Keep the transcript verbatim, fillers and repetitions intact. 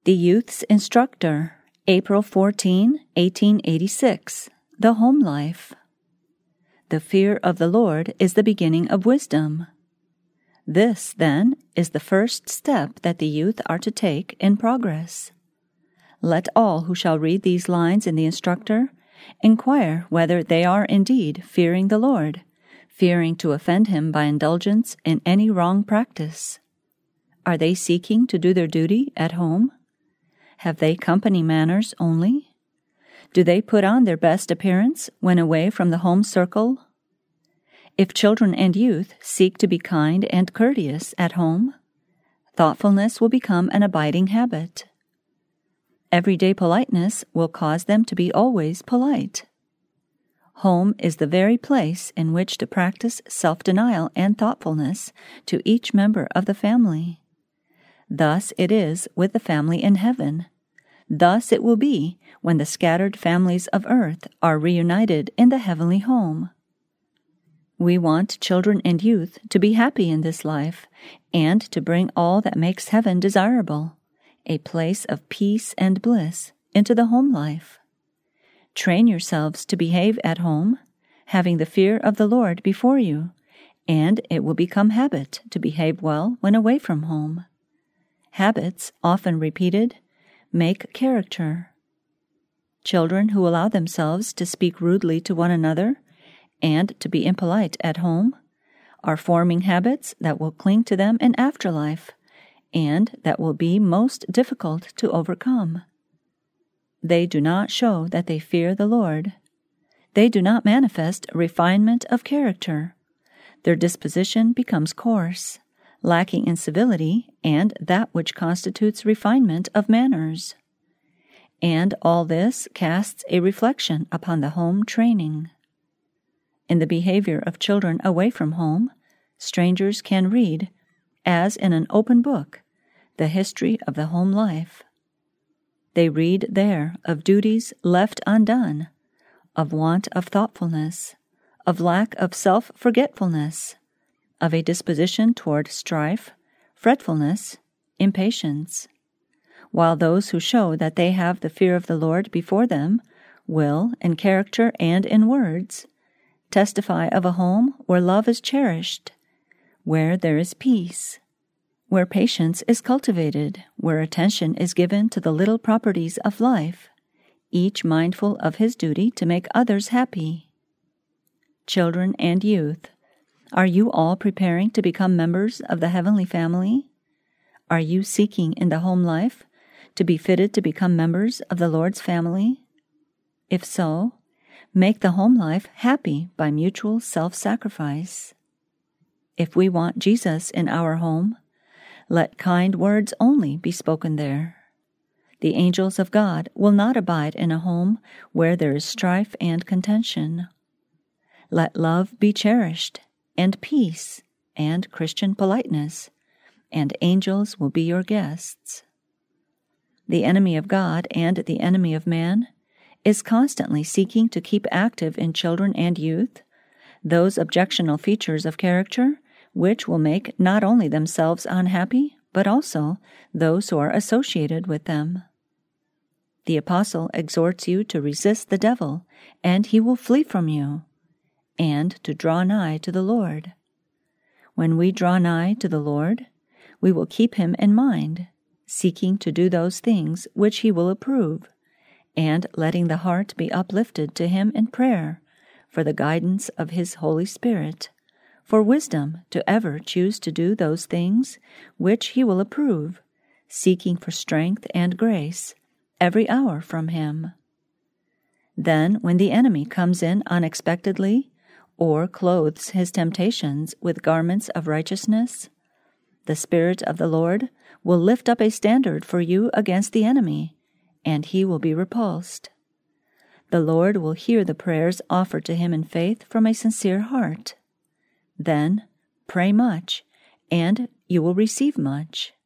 The Youth's Instructor, April fourteenth, eighteen eighty-six. The Home Life. The fear of the Lord is the beginning of wisdom. This, then, is the first step that the youth are to take in progress. Let all who shall read these lines in the Instructor inquire whether they are indeed fearing the Lord, fearing to offend Him by indulgence in any wrong practice. Are they seeking to do their duty at home? Have they company manners only? Do they put on their best appearance when away from the home circle? If children and youth seek to be kind and courteous at home, thoughtfulness will become an abiding habit. Everyday politeness will cause them to be always polite. Home is the very place in which to practice self-denial and thoughtfulness to each member of the family. Thus it is with the family in heaven. Thus it will be when the scattered families of earth are reunited in the heavenly home. We want children and youth to be happy in this life and to bring all that makes heaven desirable, a place of peace and bliss, into the home life. Train yourselves to behave at home, having the fear of the Lord before you, and it will become habit to behave well when away from home. Habits, often repeated, make character. Children who allow themselves to speak rudely to one another and to be impolite at home are forming habits that will cling to them in afterlife and that will be most difficult to overcome. They do not show that they fear the Lord. They do not manifest refinement of character. Their disposition becomes coarse, lacking in civility and that which constitutes refinement of manners. And all this casts a reflection upon the home training. In the behavior of children away from home, strangers can read, as in an open book, the history of the home life. They read there of duties left undone, of want of thoughtfulness, of lack of self-forgetfulness, of a disposition toward strife, fretfulness, impatience, while those who show that they have the fear of the Lord before them will, in character and in words, testify of a home where love is cherished, where there is peace, where patience is cultivated, where attention is given to the little properties of life, each mindful of his duty to make others happy. Children and youth, are you all preparing to become members of the heavenly family? Are you seeking in the home life to be fitted to become members of the Lord's family? If so, make the home life happy by mutual self-sacrifice. If we want Jesus in our home, let kind words only be spoken there. The angels of God will not abide in a home where there is strife and contention. Let love be cherished, and peace, and Christian politeness, and angels will be your guests. The enemy of God and the enemy of man is constantly seeking to keep active in children and youth those objectionable features of character which will make not only themselves unhappy, but also those who are associated with them. The apostle exhorts you to resist the devil, and he will flee from you, and to draw nigh to the Lord. When we draw nigh to the Lord, we will keep him in mind, seeking to do those things which he will approve, and letting the heart be uplifted to him in prayer for the guidance of his Holy Spirit, for wisdom to ever choose to do those things which he will approve, seeking for strength and grace every hour from him. Then, when the enemy comes in unexpectedly, or clothes his temptations with garments of righteousness, the Spirit of the Lord will lift up a standard for you against the enemy, and he will be repulsed. The Lord will hear the prayers offered to him in faith from a sincere heart. Then pray much, and you will receive much.